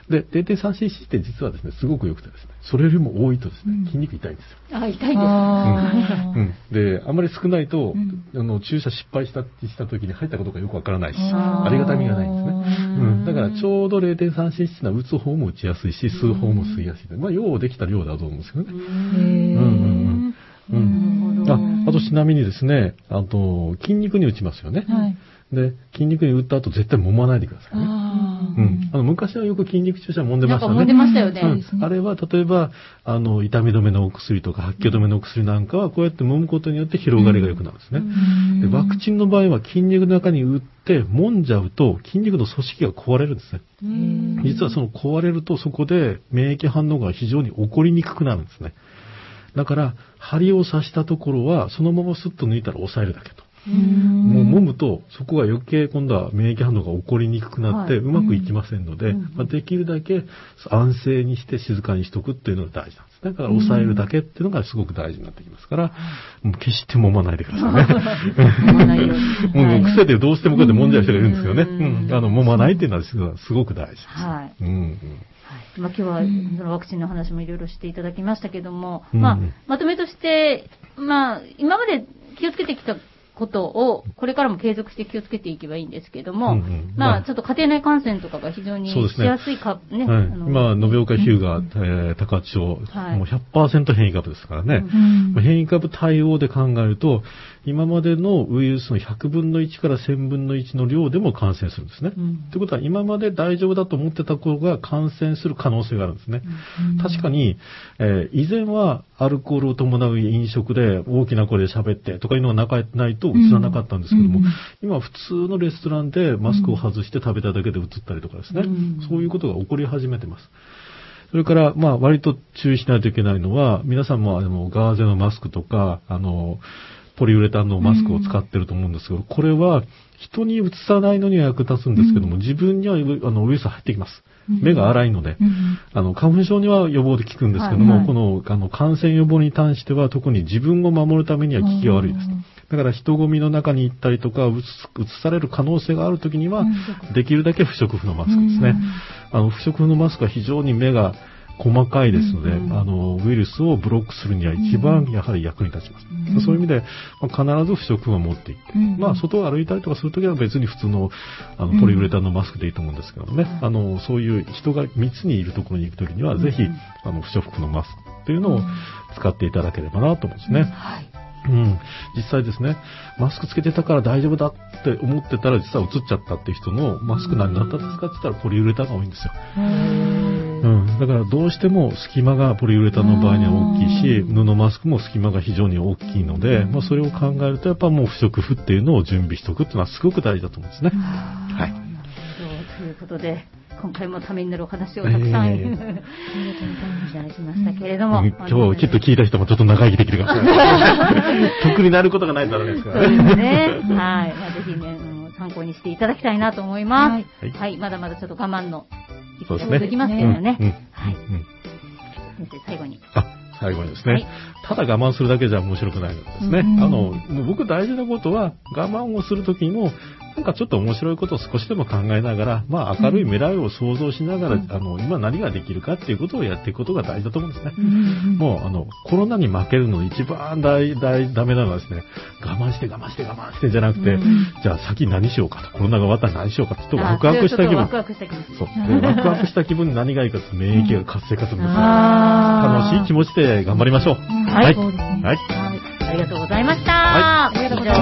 で、0.3cc って実はですね、すごく良くてですね、それよりも多いとですね、筋肉痛いんですよ。 痛いですで、あんまり少ないと、注射失敗した時に入ったことがよくわからないし、ありがたみがないんですね。だからちょうど 0.3cc なら打つ方も打ちやすいし、吸う方も吸いやすい。用できた量だと思うんですよね。あとちなみにですね、筋肉に打ちますよね。で、筋肉に打った後絶対揉まないでくださいね。昔はよく筋肉注射揉んでましたね。 揉んでましたよね。 あれは例えば、痛み止めのお薬とか発狂止めのお薬なんかはこうやって揉むことによって広がりが良くなるんですね。で、ワクチンの場合は筋肉の中に打って揉んじゃうと筋肉の組織が壊れるんですね。実はその壊れるとそこで免疫反応が非常に起こりにくくなるんですね。だから、針を刺したところはそのままスッと抜いたら抑えるだけと。もう揉むとそこが余計今度は免疫反応が起こりにくくなってうまくいきませんので、できるだけ安静にして静かにしとくっていうのが大事なんですね。だから抑えるだけっていうのがすごく大事になってきますから、もう決して揉まないでくださいね。 揉まないように。 もう癖でどうしてもこうやって揉んじゃう人がいるんですよね。揉まないっていうのはすごく大事です。 今日はそのワクチンの話もいろいろしていただきましたけども、まとめとして、今まで気をつけてきたことをこれからも継続して気をつけていけばいいんですけども、ちょっと家庭内感染とかが非常にしやすいね。 今、延岡日向、高千穂、もう 100% 変異株ですからね。変異株対応で考えると、今までのウイルスの100分の1から1000分の1の量でも感染するんですね。ということは、今まで大丈夫だと思ってた子が感染する可能性があるんですね。確かに、以前はアルコールを伴う飲食で大きな声で喋ってとかいうのがないと映らなかったんですけども、今普通のレストランでマスクを外して食べただけで映ったりとかですね、そういうことが起こり始めてます。それから、割と注意しないといけないのは、皆さんもガーゼのマスクとか、ポリウレタンのマスクを使ってると思うんですけど、これは人にうつさないのには役立つんですけども、自分にはウイルス入ってきます。目が粗いので、花粉症には予防で効くんですけども、この感染予防に関しては特に自分を守るためには効きが悪いです。だから人混みの中に行ったりとか、うつされる可能性があるときには、できるだけ不織布のマスクですね。不織布のマスクは非常に目が細かいですので、ウイルスをブロックするには一番やはり役に立ちます。そういう意味で、必ず不織布を持っていって、外を歩いたりとかするときは別に普通のポリウレタンのマスクでいいと思うんですけどね、そういう人が密にいるところに行くときには、ぜひ不織布のマスクというのを使っていただければなと思うんですね。実際ですね、マスクつけてたから大丈夫だって思ってたら実は移っちゃったっていう人のマスク何だったんですかって言ったらポリウレタンが多いんですよ。だからどうしても隙間がポリウレタンの場合には大きいし、布マスクも隙間が非常に大きいので、それを考えるとやっぱもう不織布っていうのを準備しておくっていうのはすごく大事だと思うんですね。 ということで、今回もためになるお話をたくさんいただきましたけれども、 今日きっと聞いた人もちょっと長生きできるかもしれない。得になることがないとダメですからね。 そうですね。ぜひね、参考にしていただきたいなと思います。まだまだちょっと我慢の時期が続きますけどね。先生、最後に。 最後にですね、ただ我慢するだけじゃ面白くないんですね。僕大事なことは我慢をするときにもなんかちょっと面白いことを少しでも考えながら、明るい未来を想像しながら、今何ができるかっていうことをやっていくことが大事だと思うんですね。もうコロナに負けるの一番ダメなのはですね、我慢してじゃなくて、じゃあ先何しようかと、コロナが終わったら何しようかと、ワクワクした気分。ワクワクした気分で何がいいかと、免疫が活性化するんですよ。楽しい気持ちで頑張りましょう。 ありがとうございました。